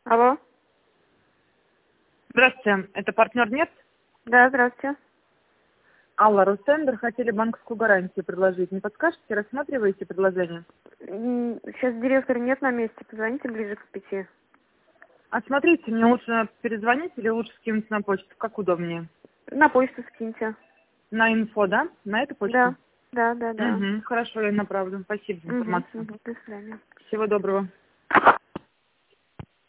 Алло. Здравствуйте, это партнер нет? Да, здравствуйте. Алла, Ростендер, хотели банковскую гарантию предложить. Не подскажете, рассматриваете предложение? Сейчас директор нет на месте, позвоните ближе к 5. А смотрите, мне лучше перезвонить или лучше скинуть на почту? Как удобнее? На почту скиньте. На инфо, да? На эту почту? Да, да. Угу, хорошо, я направлю. Спасибо за информацию. До свидания. Всего доброго.